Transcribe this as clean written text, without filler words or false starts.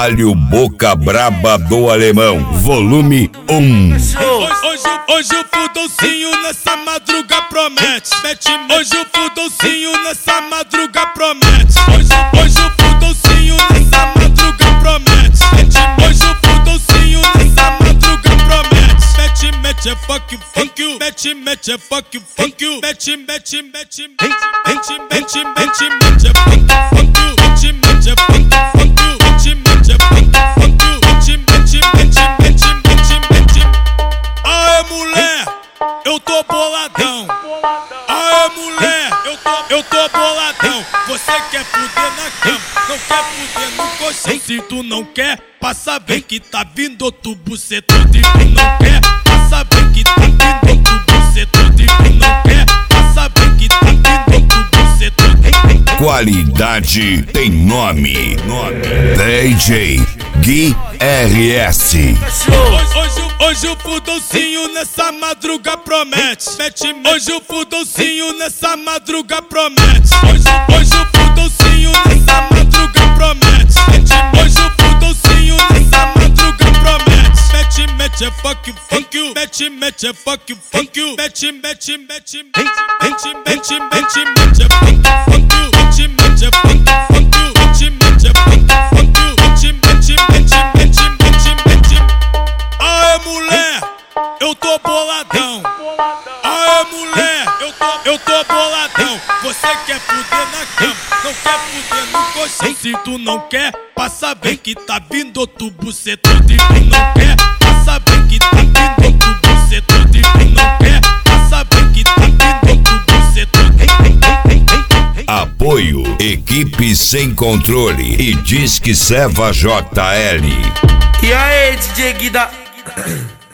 Trabalho Boca Braba do Alemão, volume 1. Hoje o fudolcinho nessa madruga promete. Hoje o fudolcinho nessa madruga promete. Hoje o fudolcinho nessa madruga promete. Hoje o fudolcinho nessa madruga promete. Mete é fuck you, mete é fuck you, mete é fuck you, mete é Aê mulher, eu tô boladão. Aê mulher, eu tô boladão. Você quer fuder na cama, não quer fuder no colchão. Se tu não quer, passa bem que tá vindo outro bucetão. Se tu não quer, passa bem que tá vindo outro bucetão. Se tu não quer, passa bem que tá vindo outro bucetão. Qualidade tem nome. DJ Gui RS. Hoje o fudolcinho nessa madruga promete. Hoje o fudolcinho nessa madruga promete. Hoje o fudolcinho nessa madruga promete. Hoje o fudolcinho nessa madruga promete. Mete é fuck you, mete é fuck you, mete é fuck you, mete Aê mulher, eu tô boladão. Aê mulher, eu tô boladão. Você quer fuder na cama, não quer fuder no colchão. Se tu não quer, passa bem que tá vindo outro bucetão. Se tu não quer, passa bem que tá vindo outro bucetão. Se tu não quer, passa bem que tá vindo outro bucetão. Apoio Equipe Sem Controle e Disque Seva JL. E aí, DJ Gui da...